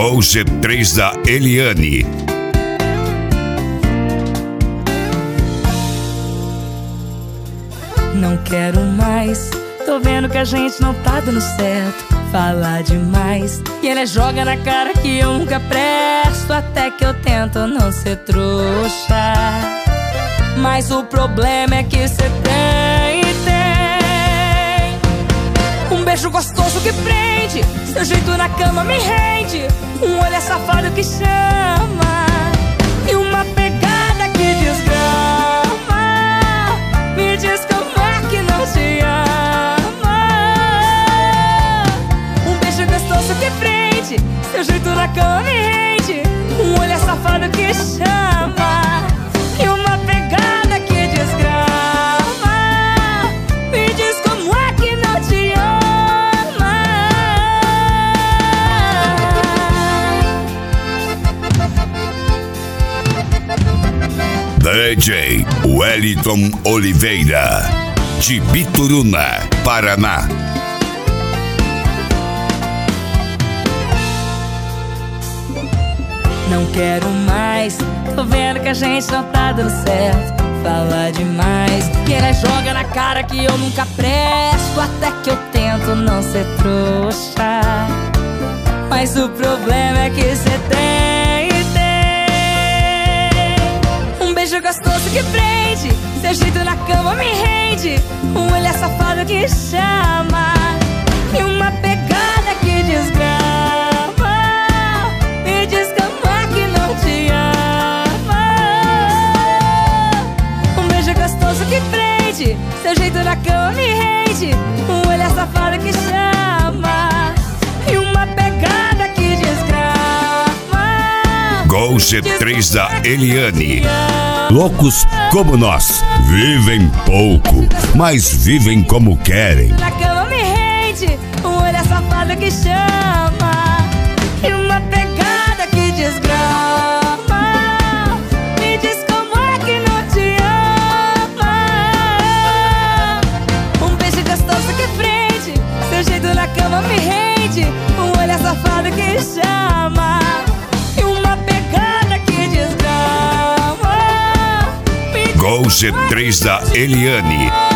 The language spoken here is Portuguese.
Gol G3 da Eliane. Não quero mais, tô vendo que a gente não tá dando certo. Fala demais e ele joga na cara que eu nunca presto. Até que eu tento não ser trouxa, mas o problema é que cê tem um beijo gostoso que prende, seu jeito na cama me rende, um olhar safado que chama e uma pegada que desgrama. Me diz como é que não te ama. Um beijo gostoso que prende, seu jeito na cama me rende, um olhar safado que chama e uma pegada que desgrama. Me diz como é que não te ama. DJ Wellington Oliveira, de Bituruna, Paraná. Não quero mais, tô vendo que a gente não tá dando certo. Fala demais e ele joga na cara que eu nunca presto. Até que eu tento não ser trouxa, mas o problema é que cê tem um beijo gostoso que prende, seu jeito na cama me rende, um olhar safado que chama e uma pegada que desgrama. Me diz como é que não te ama. Um beijo gostoso que prende, seu jeito na cama me rende, um olhar safado que chama e uma pegada que desgrama. Gol G3 da Eliane. Loucos como nós, vivem pouco, mas vivem como querem. Na cama me rende, um olhar safado que chama e uma pegada que desgrama. Me diz como é que não te ama. Um beijo gostoso que prende, seu jeito na cama me rende, um olhar safado que chama e uma pegada que desgrama. Gol G3 da Eliane.